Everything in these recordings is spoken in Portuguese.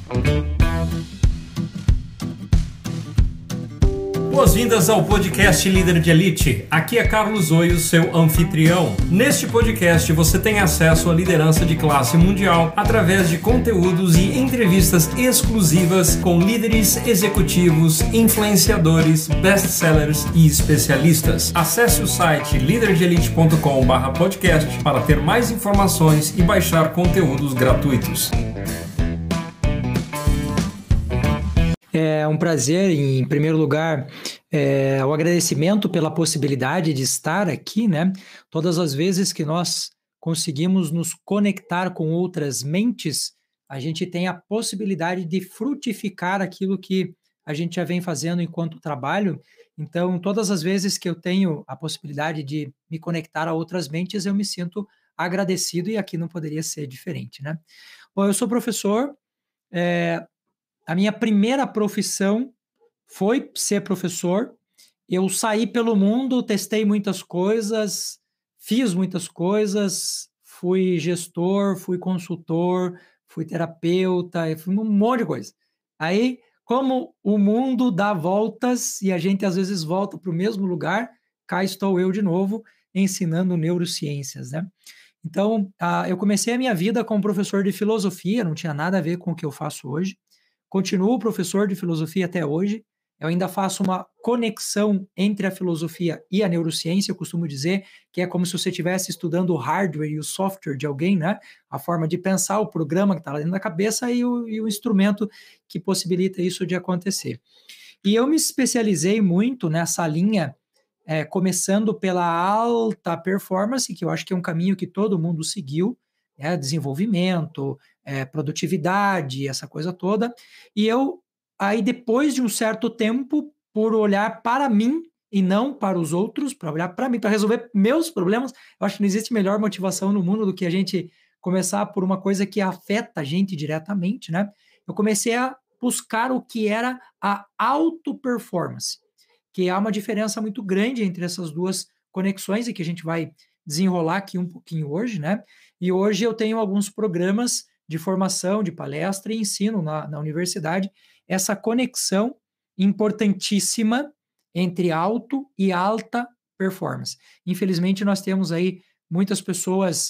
Boas-vindas ao podcast Líder de Elite. Aqui é Carlos Oio, seu anfitrião. Neste podcast você tem acesso à liderança de classe mundial através de conteúdos e entrevistas exclusivas com líderes executivos, influenciadores, best-sellers e especialistas. Acesse o site liderdeelite.com/podcast para ter mais informações e baixar conteúdos gratuitos. É um prazer, em primeiro lugar, o agradecimento pela possibilidade de estar aqui, né? Todas as vezes que nós conseguimos nos conectar com outras mentes, a gente tem a possibilidade de frutificar aquilo que a gente já vem fazendo enquanto trabalho. Então, todas as vezes que eu tenho a possibilidade de me conectar a outras mentes, eu me sinto agradecido e aqui não poderia ser diferente, né? Bom, eu sou professor, a minha primeira profissão foi ser professor. Eu saí pelo mundo, testei muitas coisas, fiz muitas coisas, fui gestor, fui consultor, fui terapeuta, fui um monte de coisa. Aí, como o mundo dá voltas e a gente às vezes volta para o mesmo lugar, cá estou eu de novo ensinando neurociências, né? Então, eu comecei a minha vida como professor de filosofia, não tinha nada a ver com o que eu faço hoje. Continuo professor de filosofia até hoje. Eu ainda faço uma conexão entre a filosofia e a neurociência. Eu costumo dizer que é como se você estivesse estudando o hardware e o software de alguém, né? A forma de pensar, o programa que está lá dentro da cabeça e o instrumento que possibilita isso de acontecer. E eu me especializei muito nessa linha, começando pela alta performance, que eu acho que é um caminho que todo mundo seguiu, desenvolvimento, produtividade, essa coisa toda. E eu, aí depois de um certo tempo, por olhar para mim e não para os outros, para olhar para mim, para resolver meus problemas, eu acho que não existe melhor motivação no mundo do que a gente começar por uma coisa que afeta a gente diretamente, né? Eu comecei a buscar o que era a auto-performance, que há uma diferença muito grande entre essas duas conexões e que a gente vai desenrolar aqui um pouquinho hoje, né? E hoje eu tenho alguns programas de formação, de palestra e ensino na universidade essa conexão importantíssima entre alto e alta performance. Infelizmente, nós temos aí muitas pessoas,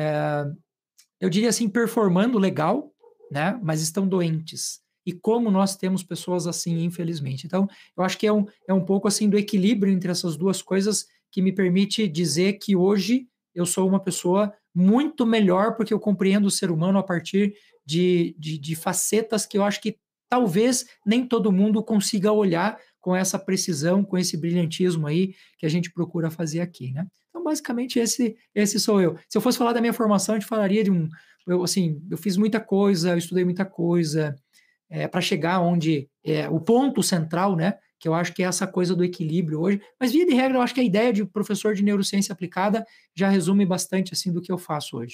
eu diria assim, performando legal, né? Mas estão doentes. E como nós temos pessoas assim, infelizmente. Então, eu acho que é um pouco assim do equilíbrio entre essas duas coisas que me permite dizer que hoje eu sou uma pessoa muito melhor porque eu compreendo o ser humano a partir de facetas que eu acho que talvez nem todo mundo consiga olhar com essa precisão, com esse brilhantismo aí que a gente procura fazer aqui, né? Então, basicamente, esse sou eu. Se eu fosse falar da minha formação, a gente falaria de eu fiz muita coisa, eu estudei muita coisa, para chegar onde o ponto central, né? Que eu acho que é essa coisa do equilíbrio hoje. Mas, via de regra, eu acho que a ideia de professor de neurociência aplicada já resume bastante assim do que eu faço hoje.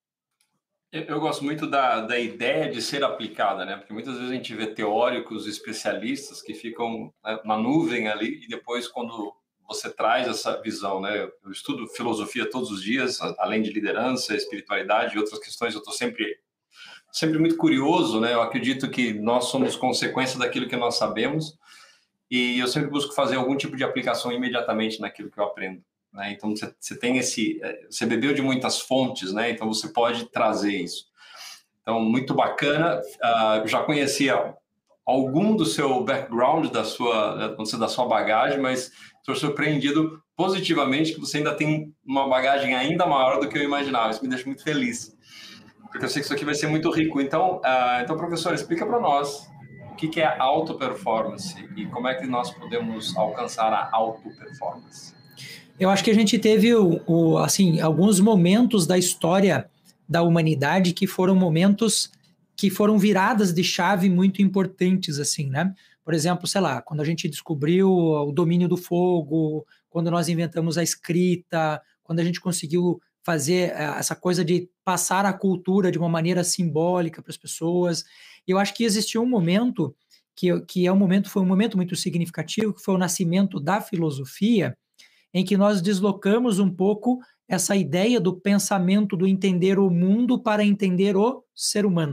Eu gosto muito da ideia de ser aplicada, né? Porque muitas vezes a gente vê teóricos, especialistas que ficam na nuvem ali e depois quando você traz essa visão, né? Eu estudo filosofia todos os dias, além de liderança, espiritualidade e outras questões, eu estou sempre muito curioso, né? Eu acredito que nós somos consequência daquilo que nós sabemos e eu sempre busco fazer algum tipo de aplicação imediatamente naquilo que eu aprendo, né? Então, você tem você bebeu de muitas fontes, né? Então, você pode trazer isso. Então, muito bacana. Já conhecia algum do seu background, da sua bagagem, mas estou surpreendido positivamente que você ainda tem uma bagagem ainda maior do que eu imaginava. Isso me deixa muito feliz, porque eu sei que isso aqui vai ser muito rico. Então professor, explica para nós o que é a auto-performance e como é que nós podemos alcançar a auto-performance. Eu acho que a gente teve assim, alguns momentos da história da humanidade que foram momentos que foram viradas de chave muito importantes, assim, né? Por exemplo, sei lá, quando a gente descobriu o domínio do fogo, quando nós inventamos a escrita, quando a gente conseguiu fazer essa coisa de passar a cultura de uma maneira simbólica para as pessoas. Eu acho que existiu um momento foi um momento muito significativo, que foi o nascimento da filosofia, em que nós deslocamos um pouco essa ideia do pensamento do entender o mundo para entender o ser humano.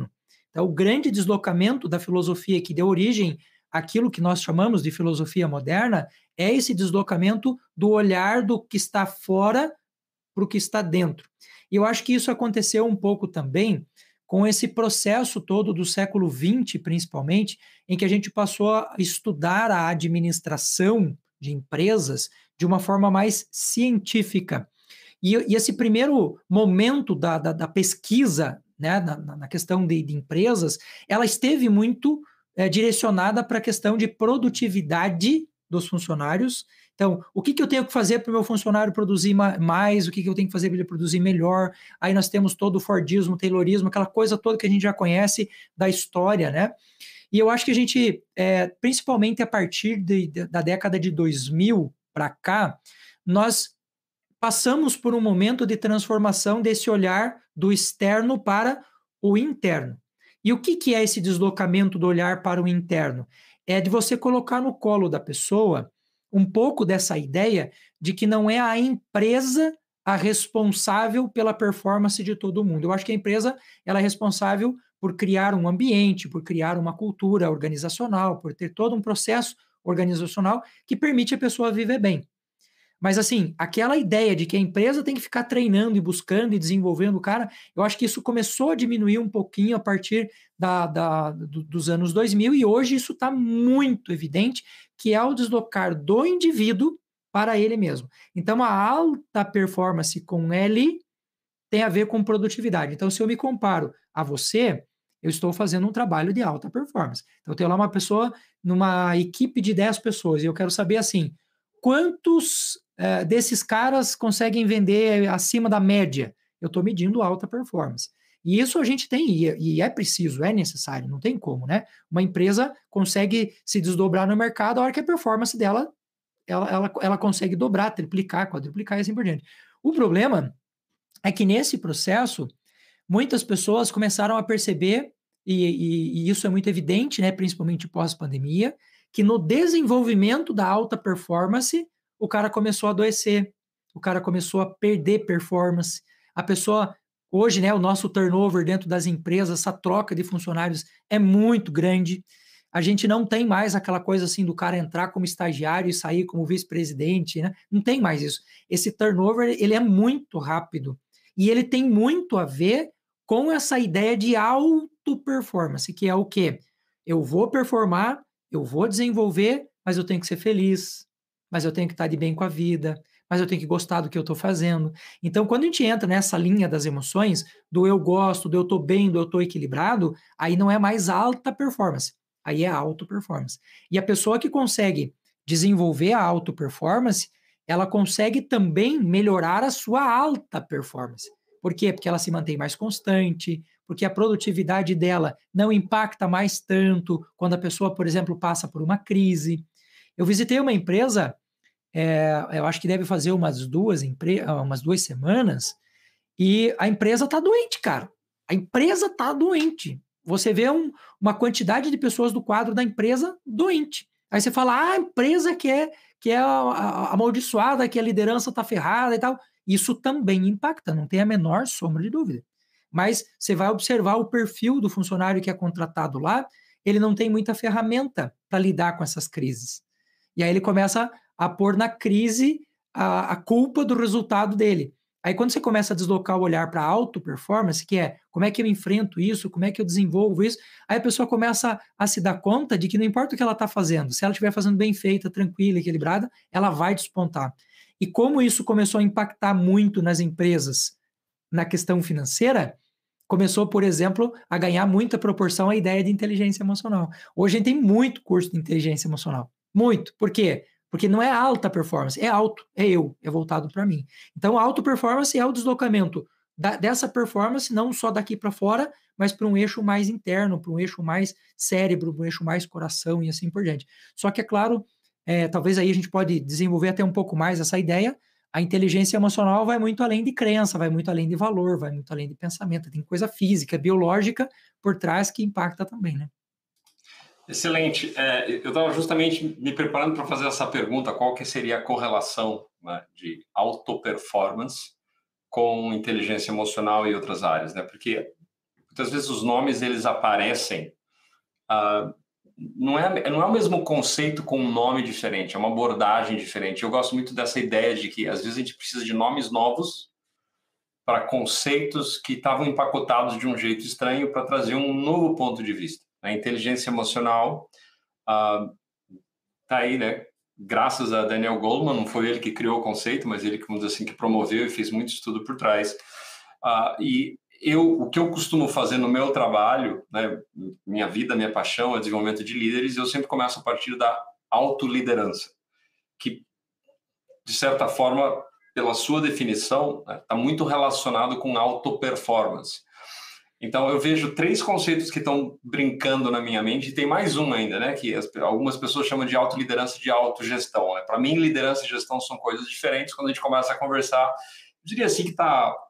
Então, o grande deslocamento da filosofia que deu origem àquilo que nós chamamos de filosofia moderna é esse deslocamento do olhar do que está fora para o que está dentro. E eu acho que isso aconteceu um pouco também com esse processo todo do século XX, principalmente, em que a gente passou a estudar a administração de empresas de uma forma mais científica. E esse primeiro momento da pesquisa, né, na questão de empresas, ela esteve muito direcionada para a questão de produtividade dos funcionários. Então, o que eu tenho que fazer para o meu funcionário produzir mais, o que eu tenho que fazer para ele produzir melhor? Aí nós temos todo o Fordismo, o Taylorismo, aquela coisa toda que a gente já conhece da história, né? E eu acho que a gente, principalmente a partir da década de 2000 para cá, nós passamos por um momento de transformação desse olhar do externo para o interno. E o que é esse deslocamento do olhar para o interno? É de você colocar no colo da pessoa um pouco dessa ideia de que não é a empresa a responsável pela performance de todo mundo. Eu acho que a empresa ela é responsável por criar um ambiente, por criar uma cultura organizacional, por ter todo um processo organizacional que permite a pessoa viver bem. Mas, assim, aquela ideia de que a empresa tem que ficar treinando e buscando e desenvolvendo o cara, eu acho que isso começou a diminuir um pouquinho a partir dos anos 2000 e hoje isso está muito evidente, que é o deslocar do indivíduo para ele mesmo. Então, a alta performance com L tem a ver com produtividade. Então, se eu me comparo a você, eu estou fazendo um trabalho de alta performance. Então, eu tenho lá uma pessoa numa equipe de 10 pessoas e eu quero saber, assim, quantos desses caras conseguem vender acima da média? Eu estou medindo alta performance. E isso a gente tem, e é preciso, é necessário, não tem como, né? Uma empresa consegue se desdobrar no mercado a hora que a performance dela, ela consegue dobrar, triplicar, quadruplicar e assim por diante. O problema é que nesse processo, muitas pessoas começaram a perceber, e isso é muito evidente, né, principalmente pós-pandemia, que no desenvolvimento da alta performance, o cara começou a adoecer, o cara começou a perder performance. A pessoa, hoje, né, o nosso turnover dentro das empresas, essa troca de funcionários é muito grande. A gente não tem mais aquela coisa assim do cara entrar como estagiário e sair como vice-presidente, né? Não tem mais isso. Esse turnover, ele é muito rápido. E ele tem muito a ver com essa ideia de auto-performance, que é o quê? Eu vou performar, eu vou desenvolver, mas eu tenho que ser feliz, mas eu tenho que estar de bem com a vida, mas eu tenho que gostar do que eu estou fazendo. Então, quando a gente entra nessa linha das emoções, do eu gosto, do eu estou bem, do eu estou equilibrado, aí não é mais alta performance, aí é auto performance. E a pessoa que consegue desenvolver a auto performance, ela consegue também melhorar a sua alta performance. Por quê? Porque ela se mantém mais constante, porque a produtividade dela não impacta mais tanto quando a pessoa, por exemplo, passa por uma crise. Eu visitei uma empresa, eu acho que deve fazer umas duas semanas, e a empresa está doente, cara. A empresa está doente. Você vê uma quantidade de pessoas do quadro da empresa doente. Aí você fala, a empresa que é amaldiçoada, que a liderança está ferrada e tal. Isso também impacta, não tem a menor sombra de dúvida. Mas você vai observar o perfil do funcionário que é contratado lá, ele não tem muita ferramenta para lidar com essas crises. E aí ele começa a pôr na crise a culpa do resultado dele. Aí quando você começa a deslocar o olhar para a auto-performance, que é como é que eu enfrento isso, como é que eu desenvolvo isso, aí a pessoa começa a se dar conta de que não importa o que ela está fazendo, se ela estiver fazendo bem feita, tranquila, equilibrada, ela vai despontar. E como isso começou a impactar muito nas empresas na questão financeira, começou, por exemplo, a ganhar muita proporção a ideia de inteligência emocional. Hoje a gente tem muito curso de inteligência emocional. Muito. Por quê? Porque não é alta performance, é alto, é voltado para mim. Então, a auto performance é o deslocamento dessa performance, não só daqui para fora, mas para um eixo mais interno, para um eixo mais cérebro, para um eixo mais coração e assim por diante. Só que, é claro, talvez aí a gente pode desenvolver até um pouco mais essa ideia. A inteligência emocional vai muito além de crença, vai muito além de valor, vai muito além de pensamento. Tem coisa física, biológica por trás que impacta também, né? Excelente. Eu estava justamente me preparando para fazer essa pergunta, qual que seria a correlação, né, de auto-performance com inteligência emocional e outras áreas, né? Porque muitas vezes os nomes eles aparecem, não é o mesmo conceito com um nome diferente, é uma abordagem diferente. Eu gosto muito dessa ideia de que às vezes a gente precisa de nomes novos para conceitos que estavam empacotados de um jeito estranho para trazer um novo ponto de vista. A inteligência emocional está aí, né? Graças a Daniel Goleman, não foi ele que criou o conceito, mas ele, vamos dizer assim, que promoveu e fez muito estudo por trás. E o que eu costumo fazer no meu trabalho, né, minha vida, minha paixão é desenvolvimento de líderes, eu sempre começo a partir da autoliderança, que, de certa forma, pela sua definição, está muito relacionado com auto-performance. Então, eu vejo 3 conceitos que estão brincando na minha mente, e tem mais um ainda, né, que algumas pessoas chamam de autoliderança e de autogestão. Né? Para mim, liderança e gestão são coisas diferentes. Quando a gente começa a conversar, eu diria assim que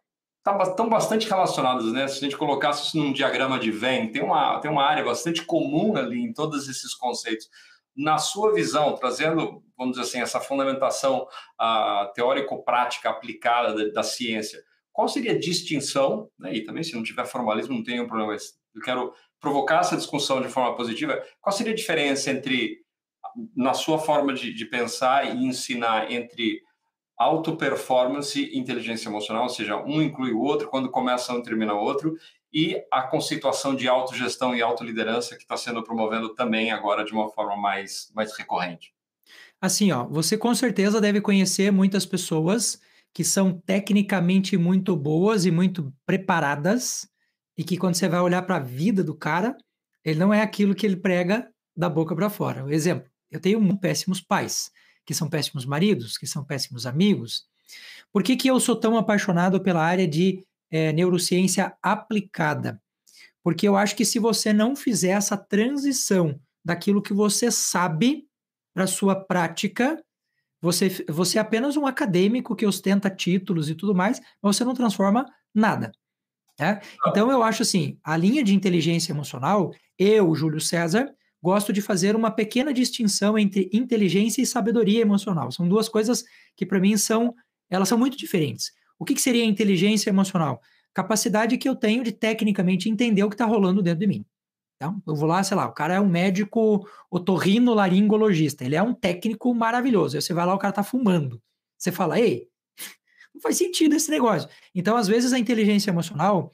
estão bastante relacionadas, né? Se a gente colocasse isso num diagrama de Venn, tem uma área bastante comum ali em todos esses conceitos. Na sua visão, trazendo, vamos dizer assim, essa fundamentação teórico-prática aplicada da ciência, qual seria a distinção, né? E também, se não tiver formalismo, não tem nenhum problema, mas eu quero provocar essa discussão de forma positiva. Qual seria a diferença entre, na sua forma de pensar e ensinar, entre auto-performance e inteligência emocional, ou seja, um inclui o outro, quando começa um termina o outro, e a conceituação de autogestão e autoliderança que está sendo promovendo também agora de uma forma mais recorrente? Assim, ó, você com certeza deve conhecer muitas pessoas que são tecnicamente muito boas e muito preparadas, e que quando você vai olhar para a vida do cara, ele não é aquilo que ele prega da boca para fora. Por exemplo, eu tenho péssimos pais, que são péssimos maridos, que são péssimos amigos. Por que eu sou tão apaixonado pela área de neurociência aplicada? Porque eu acho que se você não fizer essa transição daquilo que você sabe para a sua prática, você é apenas um acadêmico que ostenta títulos e tudo mais, mas você não transforma nada. Né? Então eu acho assim, a linha de inteligência emocional, eu, Júlio César, gosto de fazer uma pequena distinção entre inteligência e sabedoria emocional. São 2 coisas que, para mim, elas são muito diferentes. O que seria inteligência emocional? Capacidade que eu tenho de, tecnicamente, entender o que está rolando dentro de mim. Então, eu vou lá, sei lá, o cara é um médico otorrinolaringologista, ele é um técnico maravilhoso. Aí você vai lá, o cara está fumando. Você fala, ei, não faz sentido esse negócio. Então, às vezes, a inteligência emocional,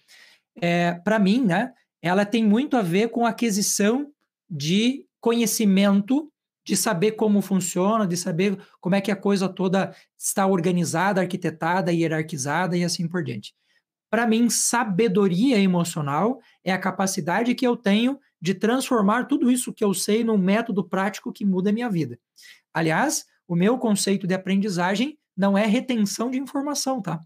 para mim, né, ela tem muito a ver com a aquisição de conhecimento, de saber como funciona, de saber como é que a coisa toda está organizada, arquitetada, hierarquizada e assim por diante. Para mim, sabedoria emocional é a capacidade que eu tenho de transformar tudo isso que eu sei num método prático que muda a minha vida. Aliás, o meu conceito de aprendizagem não é retenção de informação, tá?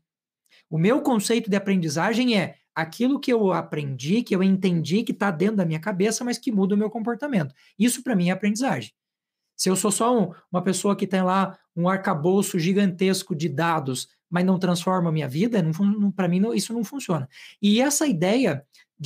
O meu conceito de aprendizagem é aquilo que eu aprendi, que eu entendi, que está dentro da minha cabeça, mas que muda o meu comportamento. Isso, para mim, é aprendizagem. Se eu sou só uma pessoa que tem lá um arcabouço gigantesco de dados, mas não transforma a minha vida, para mim isso não funciona. E essa ideia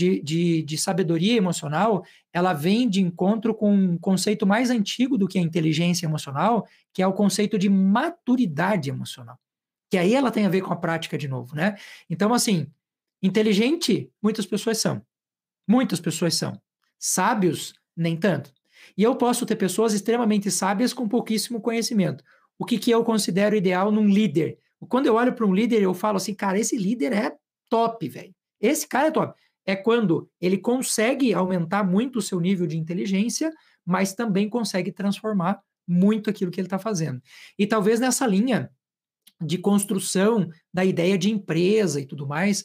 de sabedoria emocional, ela vem de encontro com um conceito mais antigo do que a inteligência emocional, que é o conceito de maturidade emocional. Que aí ela tem a ver com a prática de novo, né? Então, assim, inteligente, muitas pessoas são. Muitas pessoas são. Sábios, nem tanto. E eu posso ter pessoas extremamente sábias com pouquíssimo conhecimento. O que eu considero ideal num líder? Quando eu olho para um líder, eu falo assim, cara, esse líder é top, velho. Esse cara é top. É quando ele consegue aumentar muito o seu nível de inteligência, mas também consegue transformar muito aquilo que ele está fazendo. E talvez nessa linha de construção da ideia de empresa e tudo mais,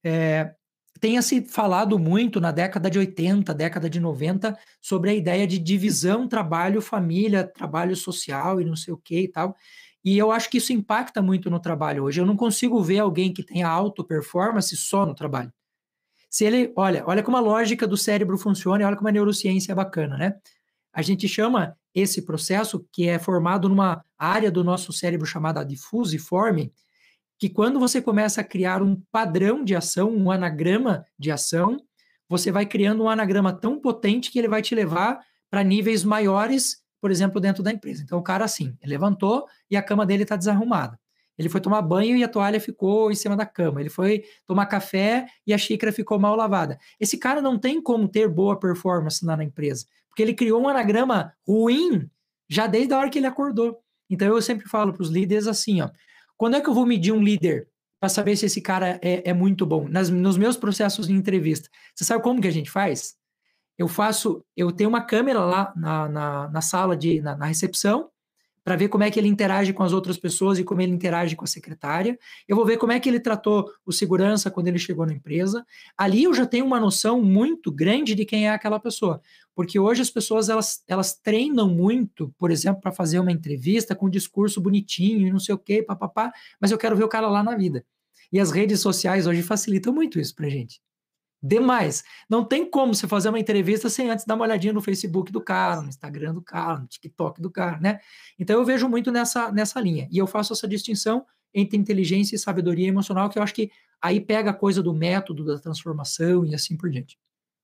tenha se falado muito na década de 80, década de 90, sobre a ideia de divisão trabalho-família, trabalho social e não sei o que e tal. E eu acho que isso impacta muito no trabalho hoje. Eu não consigo ver alguém que tenha auto-performance só no trabalho. Se ele, olha como a lógica do cérebro funciona e olha como a neurociência é bacana, né? A gente chama esse processo, que é formado numa área do nosso cérebro chamada diffusiforme, que quando você começa a criar um padrão de ação, um anagrama de ação, você vai criando um anagrama tão potente que ele vai te levar para níveis maiores, por exemplo, dentro da empresa. Então, o cara assim, ele levantou e a cama dele está desarrumada. Ele foi tomar banho e a toalha ficou em cima da cama. Ele foi tomar café e a xícara ficou mal lavada. Esse cara não tem como ter boa performance lá na empresa, porque ele criou um anagrama ruim já desde a hora que ele acordou. Então eu sempre falo para os líderes assim, ó, quando é que eu vou medir um líder para saber se esse cara é muito bom? Nos meus processos de entrevista. Você sabe como que a gente faz? Eu tenho uma câmera lá na sala, na recepção, para ver como é que ele interage com as outras pessoas e como ele interage com a secretária. Eu vou ver como é que ele tratou o segurança quando ele chegou na empresa. Ali eu já tenho uma noção muito grande de quem é aquela pessoa. Porque hoje as pessoas, elas treinam muito, por exemplo, para fazer uma entrevista com um discurso bonitinho e não sei o quê, papapá, mas eu quero ver o cara lá na vida. E as redes sociais hoje facilitam muito isso para gente. Demais. Não tem como você fazer uma entrevista sem antes dar uma olhadinha no Facebook do cara, no Instagram do cara, no TikTok do cara, né? Então eu vejo muito nessa linha. E eu faço essa distinção entre inteligência e sabedoria emocional, que eu acho que aí pega a coisa do método, da transformação e assim por diante.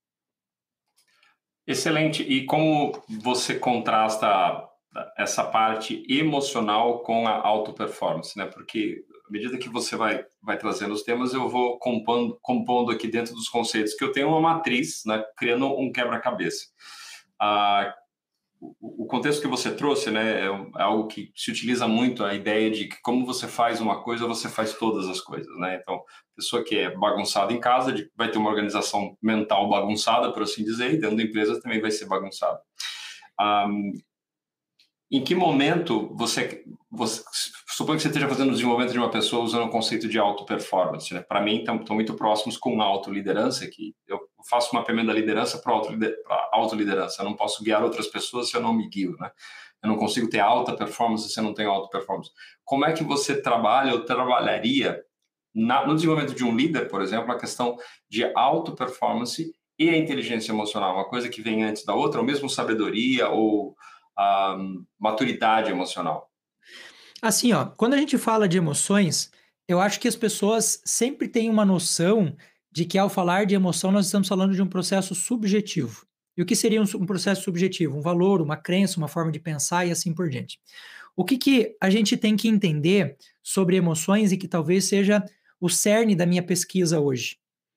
Excelente. E como você contrasta essa parte emocional com a auto-performance, né? Porque à medida que você vai trazendo os temas, eu vou compondo aqui dentro dos conceitos que eu tenho uma matriz, né, criando um quebra-cabeça. O contexto que você trouxe, né, é algo que se utiliza muito, a ideia de que como você faz uma coisa, você faz todas as coisas, né? Então, a pessoa que é bagunçada em casa vai ter uma organização mental bagunçada, por assim dizer, e dentro da empresa também vai ser bagunçada. Em que momento você supõe que você esteja fazendo o desenvolvimento de uma pessoa usando o conceito de auto-performance, né? Para mim, estão muito próximos com a autoliderança, que eu faço uma mapeamento da liderança para autoliderança. Eu não posso guiar outras pessoas se eu não me guio, né? Eu não consigo ter alta performance se eu não tenho auto-performance. Como é que você trabalha ou trabalharia no desenvolvimento de um líder, por exemplo, a questão de auto-performance e a inteligência emocional? Uma coisa que vem antes da outra, ou mesmo sabedoria ou maturidade emocional? Assim, ó, quando a gente fala de emoções, eu acho que as pessoas sempre têm uma noção de que ao falar de emoção nós estamos falando de um processo subjetivo. E o que seria um processo subjetivo? Um valor, uma crença, uma forma de pensar e assim por diante. O que a gente tem que entender sobre emoções e que talvez seja o cerne da minha pesquisa hoje?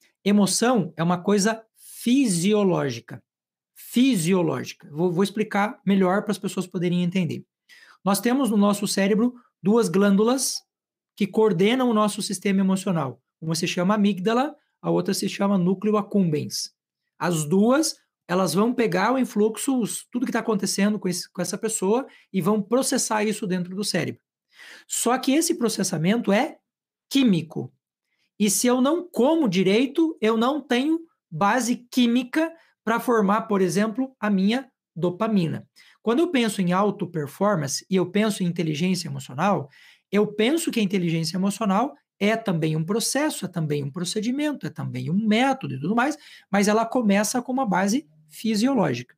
Emoção é uma coisa fisiológica. Fisiológica. Vou explicar melhor para as pessoas poderem entender. Nós temos no nosso cérebro duas glândulas que coordenam o nosso sistema emocional. Uma se chama amígdala, a outra se chama núcleo accumbens. As duas, elas vão pegar o influxo, tudo que está acontecendo com essa pessoa e vão processar isso dentro do cérebro. Só que esse processamento é químico. E se eu não como direito, eu não tenho base química para formar, por exemplo, a minha dopamina. Quando eu penso em auto-performance e eu penso em inteligência emocional, eu penso que a inteligência emocional é também um processo, é também um procedimento, é também um método e tudo mais, mas ela começa com uma base fisiológica.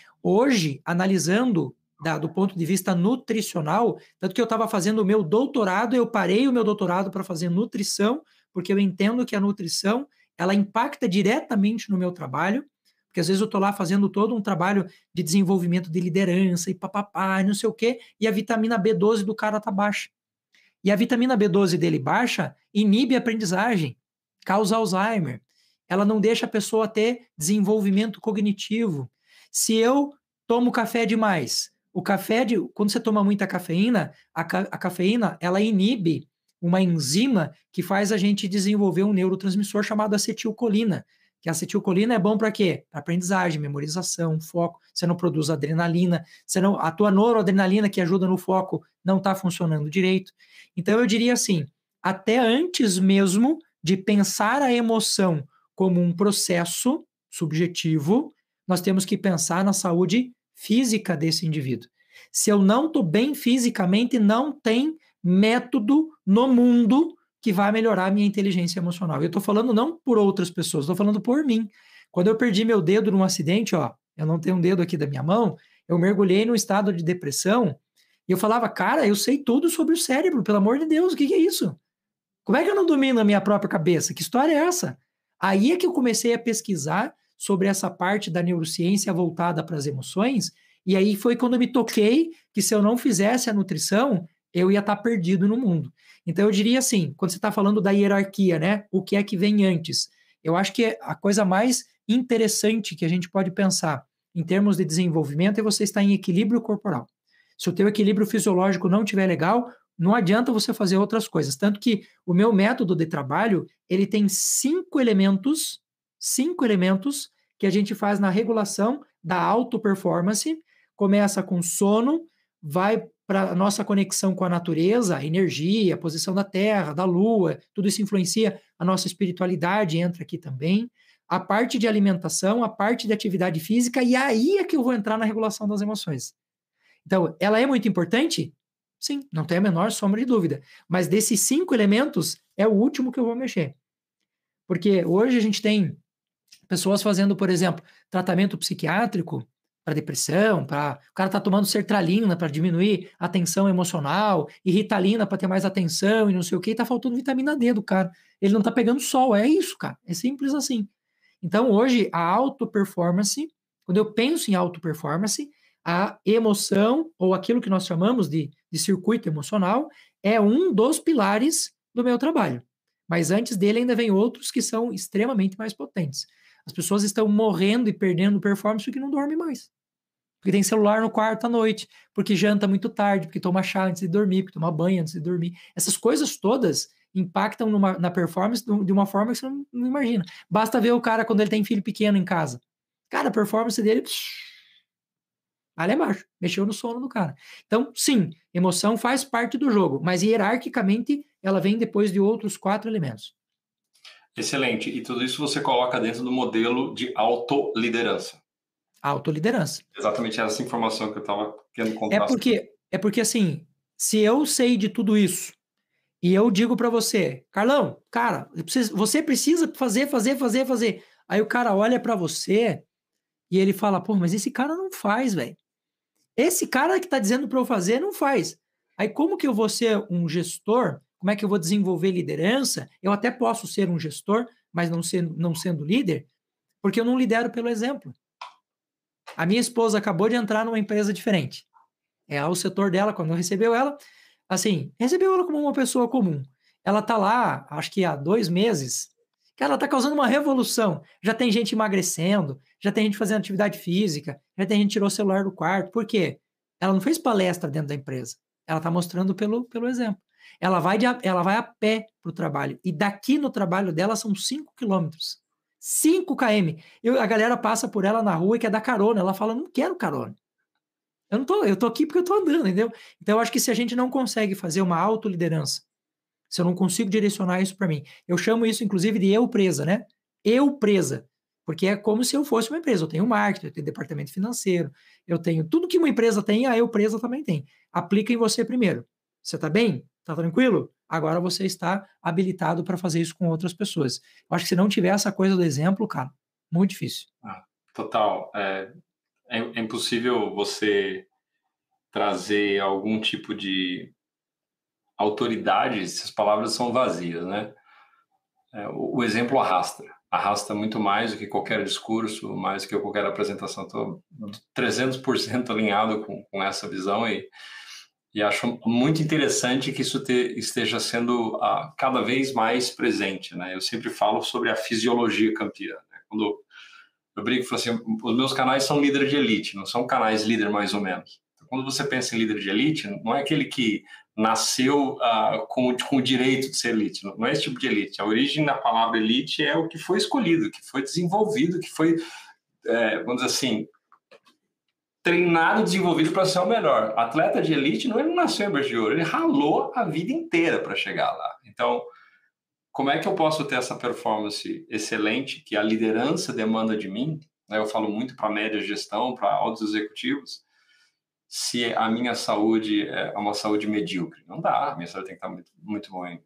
Hoje, analisando do ponto de vista nutricional, tanto que eu estava fazendo o meu doutorado, eu parei o meu doutorado para fazer nutrição, porque eu entendo que a nutrição, ela impacta diretamente no meu trabalho, porque às vezes eu estou lá fazendo todo um trabalho de desenvolvimento de liderança e papapá, não sei o quê, e a vitamina B12 do cara está baixa. E a vitamina B12 dele baixa inibe a aprendizagem, causa Alzheimer. Ela não deixa a pessoa ter desenvolvimento cognitivo. Se eu tomo café demais, quando você toma muita cafeína, a cafeína ela inibe uma enzima que faz a gente desenvolver um neurotransmissor chamado acetilcolina. Que a acetilcolina é bom para quê? Para aprendizagem, memorização, foco. Você não produz adrenalina, a tua noradrenalina que ajuda no foco não está funcionando direito. Então eu diria assim, até antes mesmo de pensar a emoção como um processo subjetivo, nós temos que pensar na saúde física desse indivíduo. Se eu não estou bem fisicamente, não tem método no mundo que vai melhorar a minha inteligência emocional. Eu estou falando não por outras pessoas, estou falando por mim. Quando eu perdi meu dedo num acidente, eu não tenho um dedo aqui da minha mão, eu mergulhei num estado de depressão e eu falava, cara, eu sei tudo sobre o cérebro, pelo amor de Deus, o que é isso? Como é que eu não domino a minha própria cabeça? Que história é essa? Aí é que eu comecei a pesquisar sobre essa parte da neurociência voltada para as emoções, e aí foi quando eu me toquei que se eu não fizesse a nutrição, eu ia estar perdido no mundo. Então, eu diria assim, quando você está falando da hierarquia, né? O que é que vem antes? Eu acho que a coisa mais interessante que a gente pode pensar em termos de desenvolvimento é você estar em equilíbrio corporal. Se o teu equilíbrio fisiológico não estiver legal, não adianta você fazer outras coisas. Tanto que o meu método de trabalho, ele tem 5 elementos que a gente faz na regulação da auto-performance. Começa com sono, vai para a nossa conexão com a natureza, a energia, a posição da Terra, da Lua, tudo isso influencia a nossa espiritualidade, entra aqui também. A parte de alimentação, a parte de atividade física, e aí é que eu vou entrar na regulação das emoções. Então, ela é muito importante? Sim, não tem a menor sombra de dúvida. Mas desses 5 elementos, é o último que eu vou mexer. Porque hoje a gente tem pessoas fazendo, por exemplo, tratamento psiquiátrico para depressão, o cara tá tomando sertralina para diminuir a tensão emocional, e Ritalina para ter mais atenção e não sei o que, e tá faltando vitamina D do cara. Ele não tá pegando sol, é isso, cara. É simples assim. Então, hoje, a auto-performance, quando eu penso em auto-performance, a emoção, ou aquilo que nós chamamos de circuito emocional, é um dos pilares do meu trabalho. Mas antes dele ainda vem outros que são extremamente mais potentes. As pessoas estão morrendo e perdendo performance porque não dormem mais. Porque tem celular no quarto à noite, porque janta muito tarde, porque toma chá antes de dormir, porque toma banho antes de dormir. Essas coisas todas impactam na performance de uma forma que você não imagina. Basta ver o cara quando ele tem filho pequeno em casa. Cara, a performance dele... ali embaixo, mexeu no sono do cara. Então, sim, emoção faz parte do jogo, mas hierarquicamente ela vem depois de outros 4 elementos. Excelente. E tudo isso você coloca dentro do modelo de autoliderança. Autoliderança. Exatamente essa informação que eu estava querendo contar. É porque assim, se eu sei de tudo isso e eu digo para você, Carlão, cara, você precisa fazer. Aí o cara olha para você e ele fala, pô, mas esse cara não faz, velho. Esse cara que tá dizendo para eu fazer não faz. Aí como que eu vou ser um gestor? Como é que eu vou desenvolver liderança? Eu até posso ser um gestor, mas não sendo líder, porque eu não lidero pelo exemplo. A minha esposa acabou de entrar numa empresa diferente. O setor dela, quando recebeu ela, assim, recebeu ela como uma pessoa comum. Ela tá lá, acho que há 2 meses. Cara, ela tá causando uma revolução. Já tem gente emagrecendo, já tem gente fazendo atividade física, já tem gente que tirou o celular do quarto. Por quê? Ela não fez palestra dentro da empresa. Ela tá mostrando pelo exemplo. Ela vai a pé pro trabalho. E daqui no trabalho dela são 5 quilômetros. 5 km. A galera passa por ela na rua e quer dar carona. Ela fala, não quero carona. Eu tô aqui porque eu tô andando, entendeu? Então, eu acho que se a gente não consegue fazer uma autoliderança, se eu não consigo direcionar isso para mim, eu chamo isso, inclusive, de eu presa, né? Eu presa. Porque é como se eu fosse uma empresa. Eu tenho marketing, eu tenho departamento financeiro, eu tenho tudo que uma empresa tem, a eu presa também tem. Aplica em você primeiro. Você tá bem? Tá tranquilo? Agora você está habilitado para fazer isso com outras pessoas. Eu acho que se não tiver essa coisa do exemplo, cara, muito difícil. Total. É impossível você trazer algum tipo de autoridade se as palavras são vazias, né? O exemplo arrasta muito mais do que qualquer discurso, mais do que qualquer apresentação. Estou 300% alinhado com essa visão e acho muito interessante que isso esteja sendo cada vez mais presente, né? Eu sempre falo sobre a fisiologia campeã, né? Quando eu brinco e falo assim, os meus canais são líder de elite, não são canais líder mais ou menos. Então, quando você pensa em líder de elite, não é aquele que nasceu com o direito de ser elite, não é esse tipo de elite. A origem da palavra elite é o que foi escolhido, que foi desenvolvido, que foi, vamos dizer assim, treinado e desenvolvido para ser o melhor. Atleta de elite não nasceu em berço de ouro, ele ralou a vida inteira para chegar lá. Então, como é que eu posso ter essa performance excelente que a liderança demanda de mim? Eu falo muito para média gestão, para altos executivos, se a minha saúde é uma saúde medíocre. Não dá, a minha saúde tem que estar muito, muito boa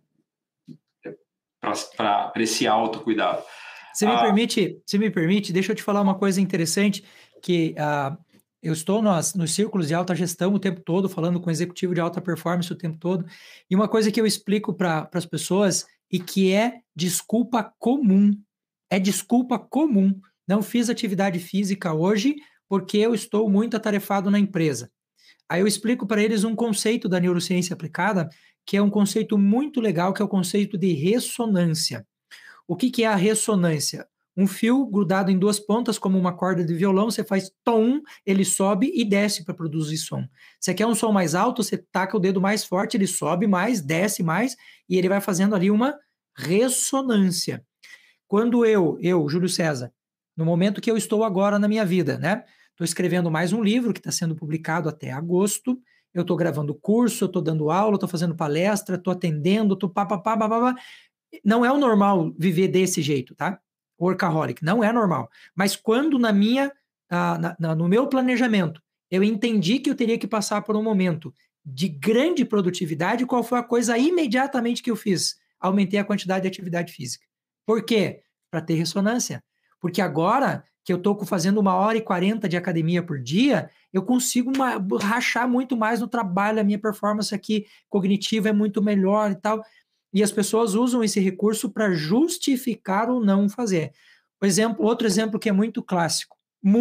para esse autocuidado. Se me permite, deixa eu te falar uma coisa interessante, que eu estou nos círculos de alta gestão o tempo todo, falando com executivo de alta performance o tempo todo, e uma coisa que eu explico para as pessoas e que é desculpa comum. É desculpa comum. Não fiz atividade física hoje porque eu estou muito atarefado na empresa. Aí eu explico para eles um conceito da neurociência aplicada, que é um conceito muito legal, que é o conceito de ressonância. O que é a ressonância? Um fio grudado em duas pontas, como uma corda de violão, você faz tom, ele sobe e desce para produzir som. Você quer um som mais alto, você taca o dedo mais forte, ele sobe mais, desce mais, e ele vai fazendo ali uma ressonância. Quando eu, Júlio César, no momento que eu estou agora na minha vida, né? Estou escrevendo mais um livro que está sendo publicado até agosto, eu estou gravando curso, eu estou dando aula, estou fazendo palestra, estou atendendo, estou papapá. Não é o normal viver desse jeito, tá? Workaholic, não é normal. Mas quando no meu planejamento eu entendi que eu teria que passar por um momento de grande produtividade, qual foi a coisa imediatamente que eu fiz? Aumentei a quantidade de atividade física. Por quê? Para ter ressonância. Porque agora que eu estou fazendo 1h40 de academia por dia, eu consigo rachar muito mais no trabalho, a minha performance aqui cognitiva é muito melhor e tal. E as pessoas usam esse recurso para justificar o não fazer. Outro exemplo que é muito clássico.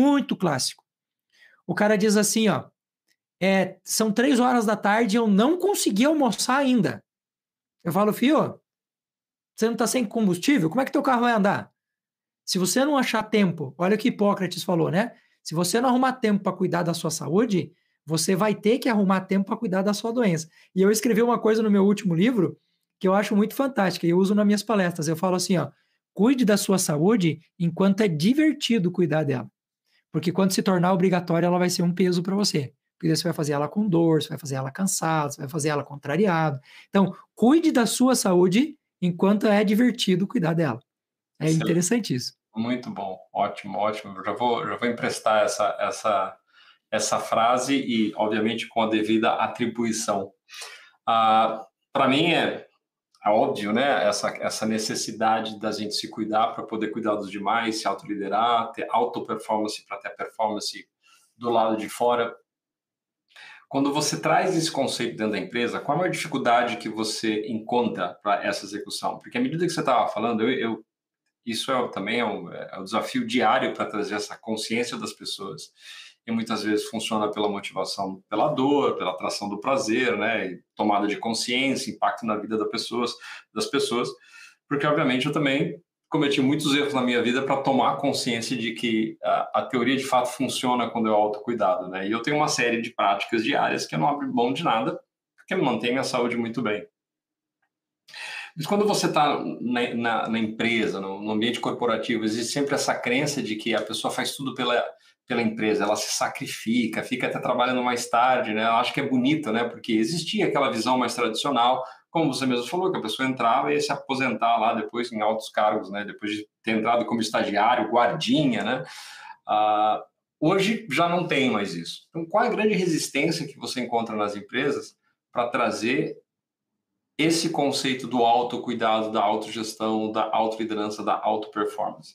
O cara diz assim, ó, são 3h da tarde e eu não consegui almoçar ainda. Eu falo, filho, você não está sem combustível? Como é que teu carro vai andar? Se você não achar tempo, olha o que Hipócrates falou, né? Se você não arrumar tempo para cuidar da sua saúde, você vai ter que arrumar tempo para cuidar da sua doença. E eu escrevi uma coisa no meu último livro que eu acho muito fantástica e eu uso nas minhas palestras. Eu falo assim, ó, cuide da sua saúde enquanto é divertido cuidar dela. Porque quando se tornar obrigatória, ela vai ser um peso para você. Porque você vai fazer ela com dor, você vai fazer ela cansado, você vai fazer ela contrariado. Então, cuide da sua saúde enquanto é divertido cuidar dela. É interessante isso. Muito bom, ótimo. Eu já vou emprestar essa frase e, obviamente, com a devida atribuição. Para mim é óbvio, né? Essa necessidade da gente se cuidar para poder cuidar dos demais, se autoliderar, ter auto-performance para ter a performance do lado de fora. Quando você traz esse conceito dentro da empresa, qual a maior dificuldade que você encontra para essa execução? Porque à medida que você estava falando, isso também é um desafio diário para trazer essa consciência das pessoas. E muitas vezes funciona pela motivação, pela dor, pela atração do prazer, né? E tomada de consciência, impacto na vida das pessoas. Porque, obviamente, eu também cometi muitos erros na minha vida para tomar consciência de que a teoria de fato funciona quando eu autocuidado, né? E eu tenho uma série de práticas diárias que eu não abro mão de nada, porque mantém minha saúde muito bem. Mas quando você está na empresa, no ambiente corporativo, existe sempre essa crença de que a pessoa faz tudo pela empresa, ela se sacrifica, fica até trabalhando mais tarde, né? Eu acho que é bonito, né? Porque existia aquela visão mais tradicional, como você mesmo falou, que a pessoa entrava e ia se aposentar lá depois em altos cargos, né? Depois de ter entrado como estagiário, guardinha, né? Hoje já não tem mais isso. Então, qual é a grande resistência que você encontra nas empresas para trazer esse conceito do autocuidado, da autogestão, da autoliderança, da autoperformance?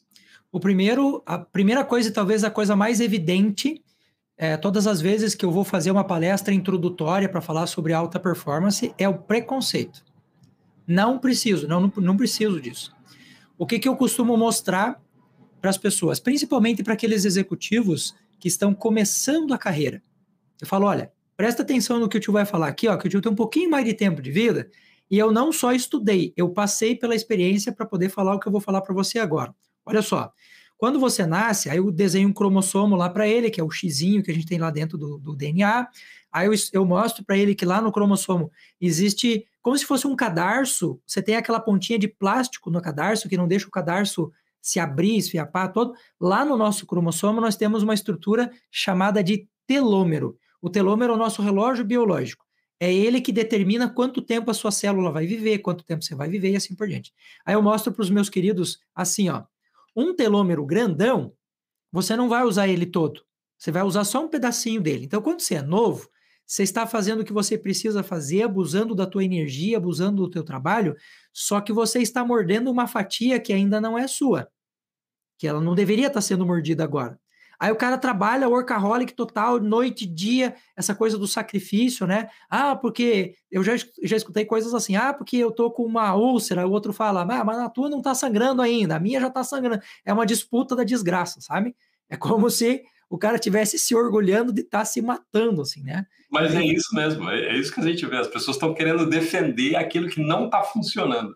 A primeira coisa, e talvez a coisa mais evidente, todas as vezes que eu vou fazer uma palestra introdutória para falar sobre alta performance, é o preconceito. Não preciso disso. O que eu costumo mostrar para as pessoas, principalmente para aqueles executivos que estão começando a carreira? Eu falo, olha, presta atenção no que o tio vai falar aqui, ó, que o tio tem um pouquinho mais de tempo de vida e eu não só estudei, eu passei pela experiência para poder falar o que eu vou falar para você agora. Olha só, quando você nasce, aí eu desenho um cromossomo lá para ele, que é o xizinho que a gente tem lá dentro do DNA, aí eu mostro para ele que lá no cromossomo existe, como se fosse um cadarço, você tem aquela pontinha de plástico no cadarço, que não deixa o cadarço se abrir, esfiapar todo. Lá no nosso cromossomo nós temos uma estrutura chamada de telômero. O telômero é o nosso relógio biológico. É ele que determina quanto tempo a sua célula vai viver, quanto tempo você vai viver e assim por diante. Aí eu mostro para os meus queridos assim, ó, um telômero grandão, você não vai usar ele todo. Você vai usar só um pedacinho dele. Então, quando você é novo, você está fazendo o que você precisa fazer, abusando da tua energia, abusando do teu trabalho, só que você está mordendo uma fatia que ainda não é sua, que ela não deveria estar sendo mordida agora. Aí o cara trabalha workaholic total, noite e dia, essa coisa do sacrifício, né? Porque eu já escutei coisas assim, porque eu tô com uma úlcera, o outro fala, mas a tua não tá sangrando ainda, a minha já tá sangrando. É uma disputa da desgraça, sabe? É como se o cara estivesse se orgulhando de estar se matando, assim, né? Mas é isso mesmo, é isso que a gente vê. As pessoas estão querendo defender aquilo que não está funcionando.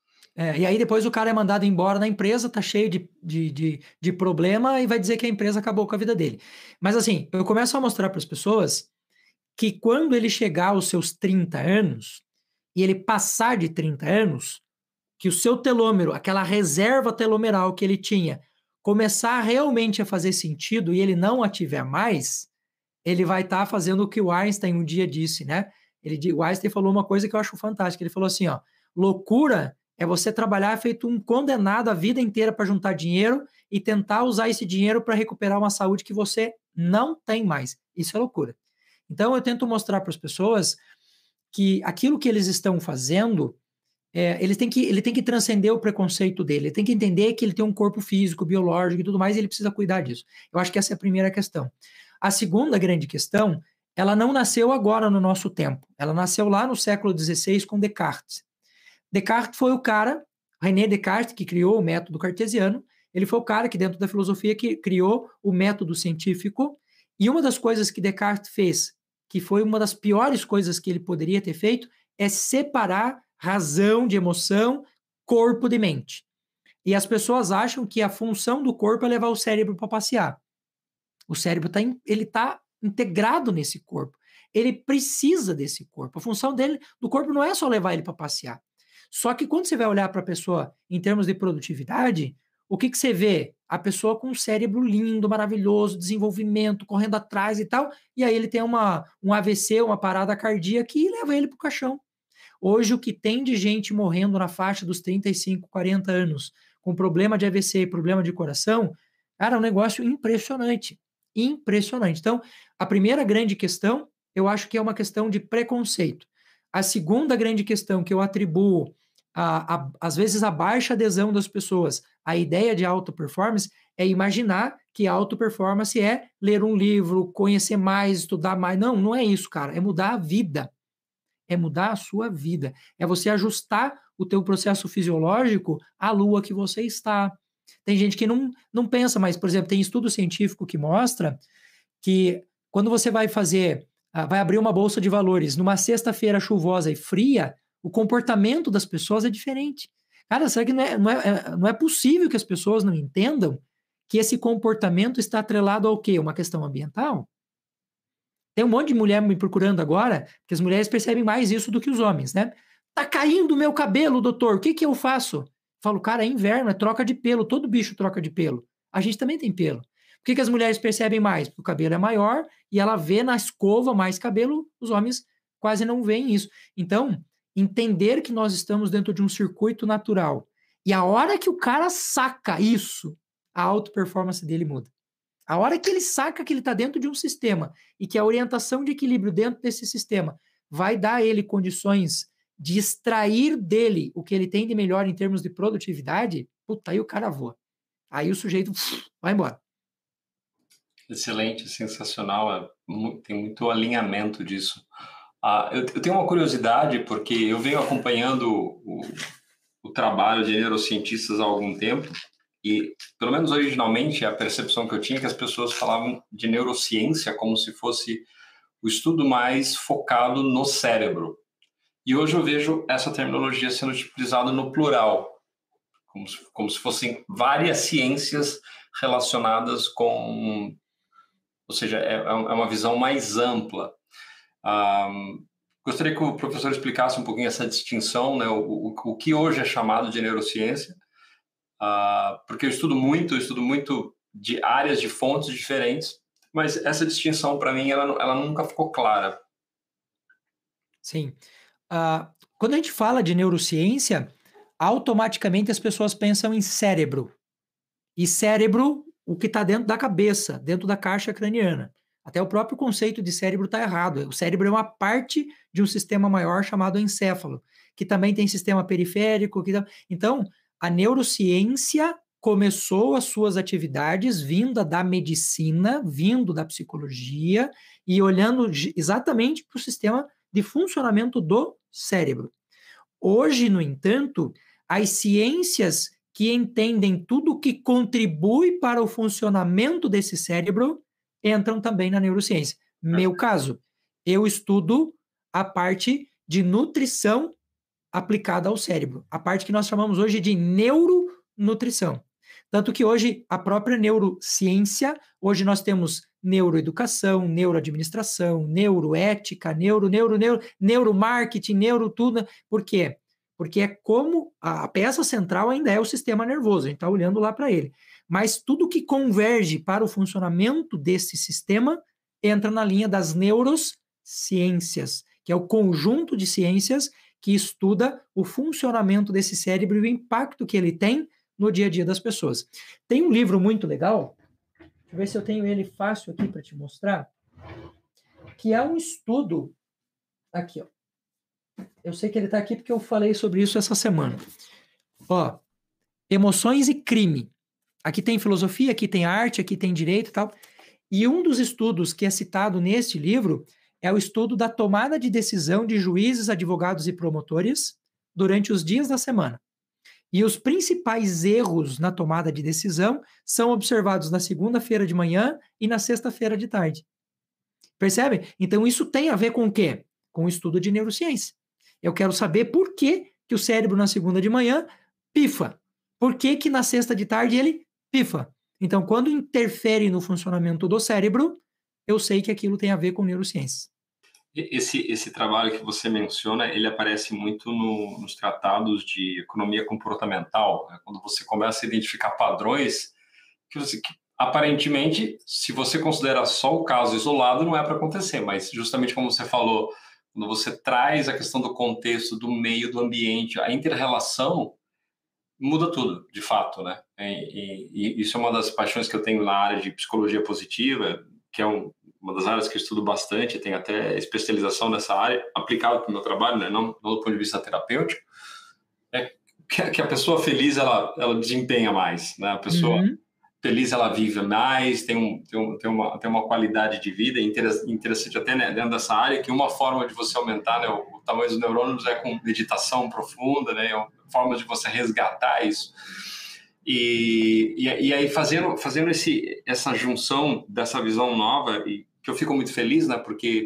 E aí depois o cara é mandado embora da empresa, tá cheio de problema e vai dizer que a empresa acabou com a vida dele. Mas assim, eu começo a mostrar para as pessoas que quando ele chegar aos seus 30 anos e ele passar de 30 anos, que o seu telômero, aquela reserva telomeral que ele tinha, começar realmente a fazer sentido e ele não a tiver mais, ele vai estar fazendo o que o Einstein um dia disse, né? O Einstein falou uma coisa que eu acho fantástica. Ele falou assim, ó, loucura é você trabalhar feito um condenado a vida inteira para juntar dinheiro e tentar usar esse dinheiro para recuperar uma saúde que você não tem mais. Isso é loucura. Então, eu tento mostrar para as pessoas que aquilo que eles estão fazendo, ele tem que transcender o preconceito dele, ele tem que entender que ele tem um corpo físico, biológico e tudo mais, e ele precisa cuidar disso. Eu acho que essa é a primeira questão. A segunda grande questão, ela não nasceu agora no nosso tempo, ela nasceu lá no século XVI com Descartes. Descartes foi o cara, René Descartes, que criou o método cartesiano, ele foi o cara que dentro da filosofia que criou o método científico, e uma das coisas que Descartes fez, que foi uma das piores coisas que ele poderia ter feito, é separar razão de emoção, corpo de mente. E as pessoas acham que a função do corpo é levar o cérebro para passear. O cérebro está integrado nesse corpo. Ele precisa desse corpo. A função do corpo não é só levar ele para passear. Só que quando você vai olhar para a pessoa em termos de produtividade, o que você vê? A pessoa com um cérebro lindo, maravilhoso, desenvolvimento, correndo atrás e tal, e aí ele tem um AVC, uma parada cardíaca e leva ele para o caixão. Hoje, o que tem de gente morrendo na faixa dos 35, 40 anos, com problema de AVC e problema de coração, cara, é um negócio impressionante. Impressionante. Então, a primeira grande questão, eu acho que é uma questão de preconceito. A segunda grande questão que eu atribuo, às vezes, a baixa adesão das pessoas à ideia de alta performance é imaginar que alta performance é ler um livro, conhecer mais, estudar mais. Não, não é isso, cara. É mudar a vida. É mudar a sua vida. É você ajustar o teu processo fisiológico à lua que você está. Tem gente que não pensa, mas, por exemplo, tem estudo científico que mostra que quando você vai abrir uma bolsa de valores numa sexta-feira chuvosa e fria, o comportamento das pessoas é diferente. Cara, será que não é possível que as pessoas não entendam que esse comportamento está atrelado ao quê? Uma questão ambiental? Tem um monte de mulher me procurando agora, porque as mulheres percebem mais isso do que os homens, né? Tá caindo o meu cabelo, doutor, o que eu faço? Falo, cara, é inverno, é troca de pelo, todo bicho troca de pelo. A gente também tem pelo. Por que as mulheres percebem mais? Porque o cabelo é maior e ela vê na escova mais cabelo, os homens quase não veem isso. Então, entender que nós estamos dentro de um circuito natural e a hora que o cara saca isso, a auto-performance dele muda. A hora que ele saca que ele está dentro de um sistema e que a orientação de equilíbrio dentro desse sistema vai dar a ele condições de extrair dele o que ele tem de melhor em termos de produtividade, puta, aí o cara voa. Aí o sujeito vai embora. Excelente, sensacional. Tem muito alinhamento disso. Eu tenho uma curiosidade, porque eu venho acompanhando o trabalho de neurocientistas há algum tempo, e, pelo menos originalmente, a percepção que eu tinha é que as pessoas falavam de neurociência como se fosse o estudo mais focado no cérebro. E hoje eu vejo essa terminologia sendo utilizada no plural, como se fossem várias ciências relacionadas com... Ou seja, é uma visão mais ampla. Gostaria que o professor explicasse um pouquinho essa distinção, né? O que hoje é chamado de neurociência, porque eu estudo muito de áreas, de fontes diferentes, mas essa distinção, para mim, ela nunca ficou clara. Sim. Quando a gente fala de neurociência, automaticamente as pessoas pensam em cérebro. E cérebro, o que está dentro da cabeça, dentro da caixa craniana. Até o próprio conceito de cérebro está errado. O cérebro é uma parte de um sistema maior chamado encéfalo, que também tem sistema periférico. Então, a neurociência começou as suas atividades vinda da medicina, vindo da psicologia e olhando exatamente para o sistema de funcionamento do cérebro. Hoje, no entanto, as ciências que entendem tudo que contribui para o funcionamento desse cérebro entram também na neurociência. Meu caso, eu estudo a parte de nutrição aplicada ao cérebro, a parte que nós chamamos hoje de neuronutrição. Tanto que hoje a própria neurociência, hoje nós temos neuroeducação, neuroadministração, neuroética, neuromarketing, tudo. Por quê? Porque é como a peça central ainda é o sistema nervoso, a gente está olhando lá para ele. Mas tudo que converge para o funcionamento desse sistema entra na linha das neurociências, que é o conjunto de ciências que estuda o funcionamento desse cérebro e o impacto que ele tem no dia a dia das pessoas. Tem um livro muito legal, deixa eu ver se eu tenho ele fácil aqui para te mostrar, que é um estudo, aqui, ó. Eu sei que ele está aqui porque eu falei sobre isso essa semana. Ó, emoções e crime. Aqui tem filosofia, aqui tem arte, aqui tem direito e tal. E um dos estudos que é citado neste livro é o estudo da tomada de decisão de juízes, advogados e promotores durante os dias da semana. E os principais erros na tomada de decisão são observados na segunda-feira de manhã e na sexta-feira de tarde. Percebe? Então isso tem a ver com o quê? Com o estudo de neurociência. Eu quero saber por que o cérebro na segunda de manhã pifa. Por que na sexta de tarde ele pifa. Então, quando interfere no funcionamento do cérebro, eu sei que aquilo tem a ver com neurociência. Esse trabalho que você menciona, ele aparece muito nos tratados de economia comportamental, né? Quando você começa a identificar padrões que aparentemente, se você considera só o caso isolado, não é para acontecer, mas justamente como você falou, quando você traz a questão do contexto, do meio, do ambiente, a inter-relação, muda tudo, de fato, né? E isso é uma das paixões que eu tenho na área de psicologia positiva, que é uma das áreas que eu estudo bastante, tenho até especialização nessa área, aplicado para o meu trabalho, né? Não do ponto de vista terapêutico, é que a pessoa feliz, ela desempenha mais, né? A pessoa feliz, ela vive mais, tem uma qualidade de vida interessante até, né, dentro dessa área, que uma forma de você aumentar, né, o tamanho dos neurônios é com meditação profunda, né, formas de você resgatar isso. E aí fazendo essa junção dessa visão nova, e que eu fico muito feliz, né, porque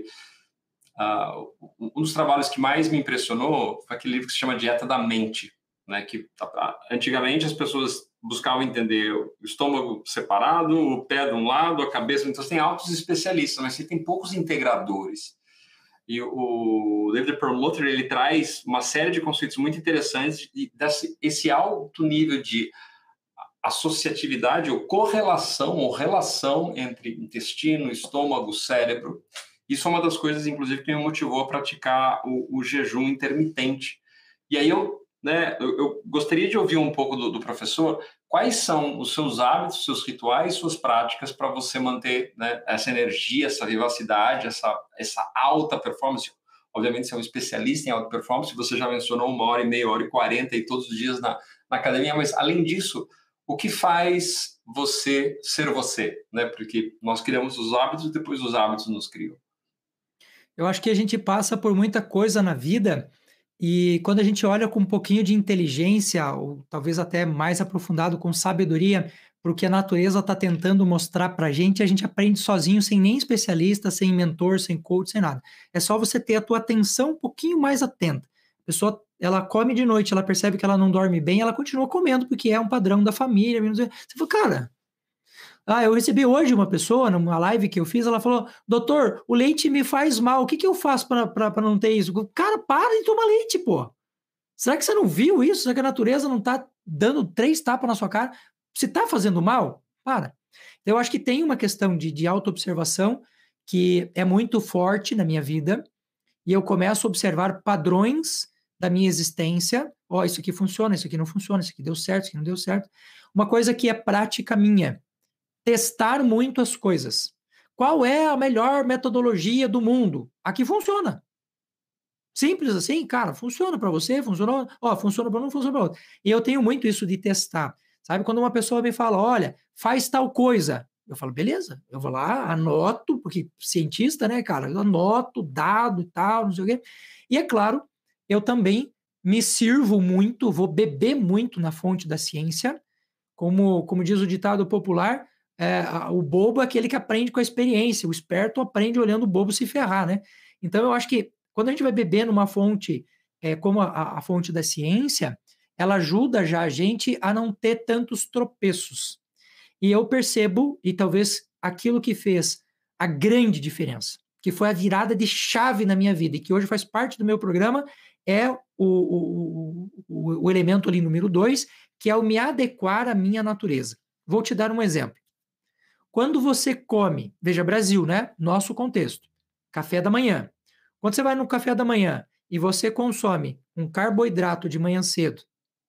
um dos trabalhos que mais me impressionou foi aquele livro que se chama Dieta da Mente, né, que antigamente as pessoas buscavam entender o estômago separado, o pé de um lado, a cabeça, então você tem altos especialistas, mas você tem poucos integradores. E o David Perlmutter, ele traz uma série de conceitos muito interessantes e esse alto nível de associatividade ou correlação ou relação entre intestino, estômago, cérebro. Isso é uma das coisas, inclusive, que me motivou a praticar o jejum intermitente. E aí eu gostaria de ouvir um pouco do professor quais são os seus hábitos, seus rituais, suas práticas para você manter, né, essa energia, essa vivacidade, essa alta performance. Obviamente, você é um especialista em alta performance, você já mencionou 1h30, 1h40 e todos os dias na academia, mas além disso, o que faz você ser você? Né? Porque nós criamos os hábitos e depois os hábitos nos criam. Eu acho que a gente passa por muita coisa na vida e quando a gente olha com um pouquinho de inteligência, ou talvez até mais aprofundado, com sabedoria, porque a natureza está tentando mostrar para a gente aprende sozinho, sem nem especialista, sem mentor, sem coach, sem nada. É só você ter a tua atenção um pouquinho mais atenta. A pessoa, ela come de noite, ela percebe que ela não dorme bem, ela continua comendo, porque é um padrão da família. Você fala, cara... eu recebi hoje uma pessoa, numa live que eu fiz, ela falou, doutor, o leite me faz mal, o que eu faço para não ter isso? Cara, para de tomar leite, pô. Será que você não viu isso? Será que a natureza não está dando 3 tapas na sua cara? Se está fazendo mal, para. Então, eu acho que tem uma questão de autoobservação que é muito forte na minha vida e eu começo a observar padrões da minha existência. Isso aqui funciona, isso aqui não funciona, isso aqui deu certo, isso aqui não deu certo. Uma coisa que é prática minha. Testar muito as coisas. Qual é a melhor metodologia do mundo? Aqui funciona. Simples assim, cara, funciona para você, funcionou, funciona para um, funciona para outro. E eu tenho muito isso de testar. Sabe, quando uma pessoa me fala, olha, faz tal coisa, eu falo, beleza, eu vou lá, anoto, porque cientista, né, cara, eu anoto, dado e tal, não sei o quê. E é claro, eu também me sirvo muito, vou beber muito na fonte da ciência, como diz o ditado popular, O bobo é aquele que aprende com a experiência, o esperto aprende olhando o bobo se ferrar, né? Então, eu acho que quando a gente vai beber numa fonte como a fonte da ciência, ela ajuda já a gente a não ter tantos tropeços. E eu percebo, e talvez aquilo que fez a grande diferença, que foi a virada de chave na minha vida, e que hoje faz parte do meu programa, é o elemento ali número 2, que é o me adequar à minha natureza. Vou te dar um exemplo. Quando você come, veja, Brasil, né? Nosso contexto, café da manhã. Quando você vai no café da manhã e você consome um carboidrato de manhã cedo,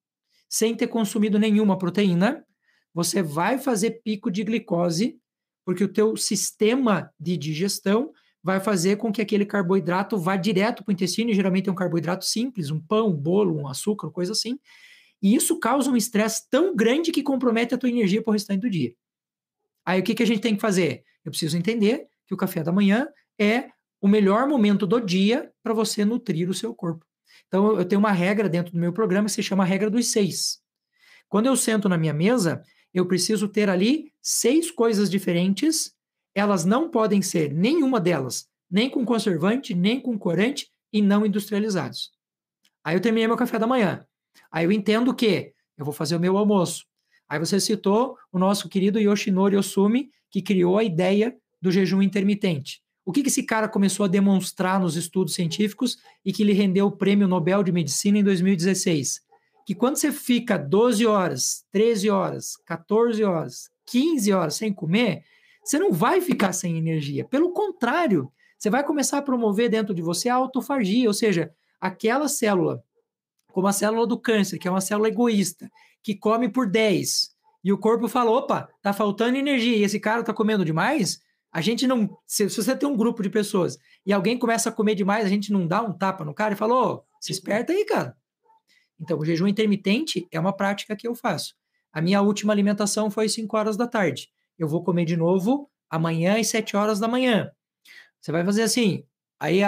sem ter consumido nenhuma proteína, você vai fazer pico de glicose, porque o teu sistema de digestão vai fazer com que aquele carboidrato vá direto para o intestino, e geralmente é um carboidrato simples, um pão, um bolo, um açúcar, coisa assim, e isso causa um estresse tão grande que compromete a tua energia para o restante do dia. Aí o que a gente tem que fazer? Eu preciso entender que o café da manhã é o melhor momento do dia para você nutrir o seu corpo. Então, eu tenho uma regra dentro do meu programa que se chama a regra dos 6. Quando eu sento na minha mesa, eu preciso ter ali 6 coisas diferentes. Elas não podem ser nenhuma delas, nem com conservante, nem com corante e não industrializados. Aí eu terminei meu café da manhã. Aí eu entendo que eu vou fazer o meu almoço. Aí você citou o nosso querido Yoshinori Ohsumi, que criou a ideia do jejum intermitente. O que esse cara começou a demonstrar nos estudos científicos e que lhe rendeu o Prêmio Nobel de Medicina em 2016? Que quando você fica 12 horas, 13 horas, 14 horas, 15 horas sem comer, você não vai ficar sem energia. Pelo contrário, você vai começar a promover dentro de você a autofagia, ou seja, aquela célula, como a célula do câncer, que é uma célula egoísta, que come por 10, e o corpo fala, opa, tá faltando energia, e esse cara tá comendo demais, a gente não, se você tem um grupo de pessoas, e alguém começa a comer demais, a gente não dá um tapa no cara e fala, ô, se esperta aí, cara. Então, o jejum intermitente é uma prática que eu faço. A minha última alimentação foi às 5 horas da tarde. Eu vou comer de novo amanhã às 7 horas da manhã. Você vai fazer assim, aí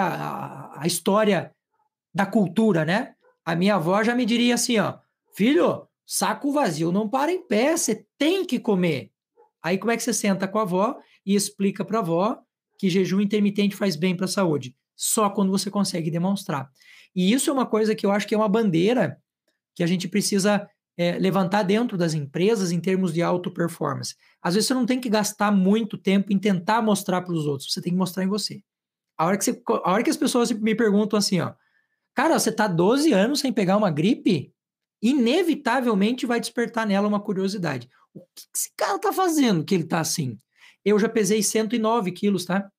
a história da cultura, né? A minha avó já me diria assim, ó, filho, saco vazio não para em pé, você tem que comer. Aí como é que você senta com a avó e explica para a avó que jejum intermitente faz bem para a saúde? Só quando você consegue demonstrar. E isso é uma coisa que eu acho que é uma bandeira que a gente precisa levantar dentro das empresas em termos de auto performance. Às vezes você não tem que gastar muito tempo em tentar mostrar para os outros, você tem que mostrar em você. A hora que as pessoas me perguntam assim, ó, cara, você está 12 anos sem pegar uma gripe? Inevitavelmente vai despertar nela uma curiosidade. O que esse cara está fazendo que ele está assim? Eu já pesei 109 quilos, tá?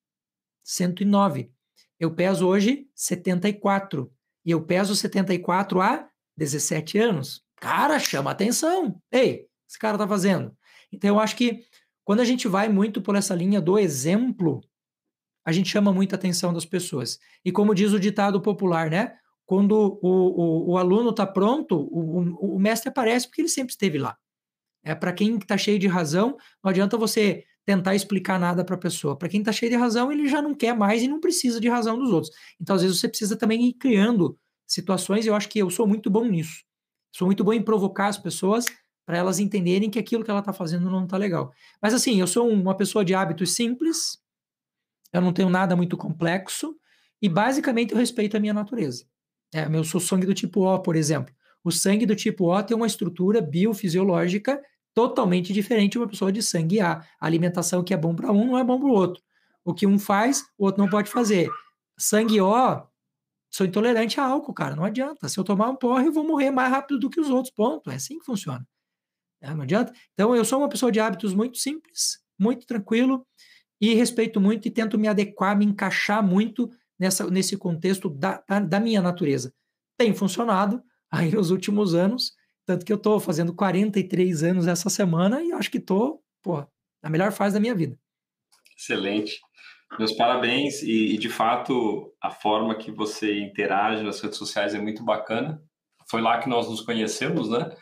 109. Eu peso hoje 74. E eu peso 74 há 17 anos. Cara, chama atenção. Ei, esse cara está fazendo. Então, eu acho que quando a gente vai muito por essa linha do exemplo, a gente chama muita atenção das pessoas. E como diz o ditado popular, né? Quando o aluno está pronto, o mestre aparece porque ele sempre esteve lá. Para quem está cheio de razão, não adianta você tentar explicar nada para a pessoa. Para quem está cheio de razão, ele já não quer mais e não precisa de razão dos outros. Então, às vezes, você precisa também ir criando situações, e eu acho que eu sou muito bom nisso. Sou muito bom em provocar as pessoas para elas entenderem que aquilo que ela está fazendo não está legal. Mas, assim, eu sou uma pessoa de hábitos simples, eu não tenho nada muito complexo, e, basicamente, eu respeito a minha natureza. Eu sou sangue do tipo O, por exemplo. O sangue do tipo O tem uma estrutura biofisiológica totalmente diferente de uma pessoa de sangue A. A alimentação que é bom para um não é bom para o outro. O que um faz, o outro não pode fazer. Sangue O, sou intolerante a álcool, cara, não adianta. Se eu tomar um porre, eu vou morrer mais rápido do que os outros, ponto. É assim que funciona. Não adianta. Então, eu sou uma pessoa de hábitos muito simples, muito tranquilo, e respeito muito e tento me adequar, me encaixar muito nesse contexto da minha natureza. Tem funcionado aí nos últimos anos, tanto que eu estou fazendo 43 anos essa semana e acho que estou, na melhor fase da minha vida. Excelente. Meus parabéns e, de fato, a forma que você interage nas redes sociais é muito bacana. Foi lá que nós nos conhecemos, né?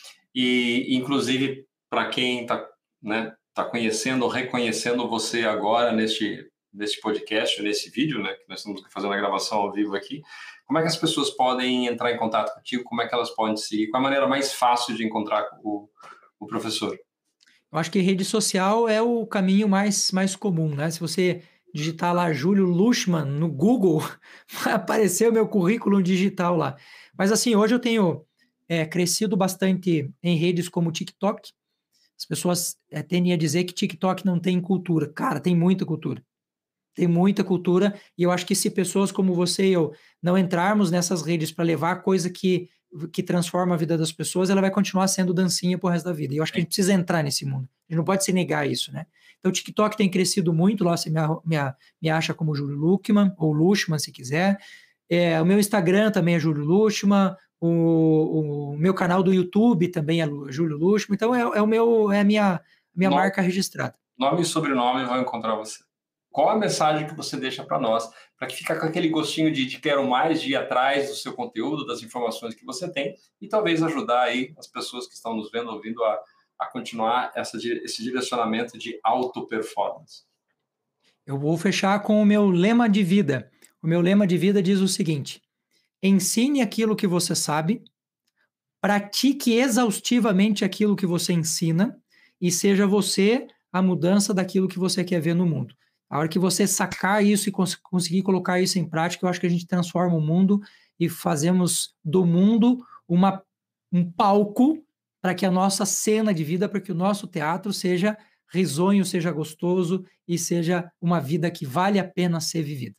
E, inclusive, para quem está conhecendo ou reconhecendo você agora neste podcast, nesse vídeo, né, que nós estamos fazendo a gravação ao vivo aqui, como é que as pessoas podem entrar em contato contigo? Como é que elas podem seguir? Qual é a maneira mais fácil de encontrar o professor? Eu acho que rede social é o caminho mais comum, né? Se você digitar lá Júlio Luchmann no Google, vai aparecer o meu currículo digital lá. Mas assim, hoje eu tenho crescido bastante em redes como o TikTok. As pessoas tendem a dizer que TikTok não tem cultura. Cara, tem muita cultura. Tem muita cultura, e eu acho que se pessoas como você e eu não entrarmos nessas redes para levar coisa que transforma a vida das pessoas, ela vai continuar sendo dancinha pro resto da vida. E eu acho que a gente precisa entrar nesse mundo. A gente não pode se negar isso, né? Então o TikTok tem crescido muito, lá você me acha como Júlio Luchmann, ou Luchmann, se quiser. O meu Instagram também é Júlio Luchmann, o meu canal do YouTube também é Júlio Luchmann, então é a minha marca registrada. Nome e sobrenome vão encontrar você. Qual a mensagem que você deixa para nós, para que fique com aquele gostinho de quero mais, de ir atrás do seu conteúdo, das informações que você tem, e talvez ajudar aí as pessoas que estão nos vendo, ouvindo, a continuar esse direcionamento de auto-performance? Eu vou fechar com o meu lema de vida. O meu lema de vida diz o seguinte: ensine aquilo que você sabe, pratique exaustivamente aquilo que você ensina e seja você a mudança daquilo que você quer ver no mundo. A hora que você sacar isso e conseguir colocar isso em prática, eu acho que a gente transforma o mundo e fazemos do mundo um palco para que a nossa cena de vida, para que o nosso teatro seja risonho, seja gostoso e seja uma vida que vale a pena ser vivida.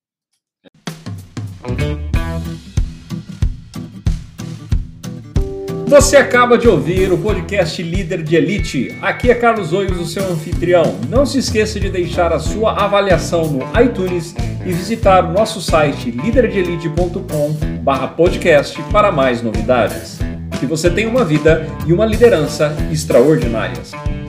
Você acaba de ouvir o podcast Líder de Elite. Aqui é Carlos Oios, o seu anfitrião. Não se esqueça de deixar a sua avaliação no iTunes e visitar o nosso site liderdeelite.com/podcast para mais novidades. Que você tenha uma vida e uma liderança extraordinárias.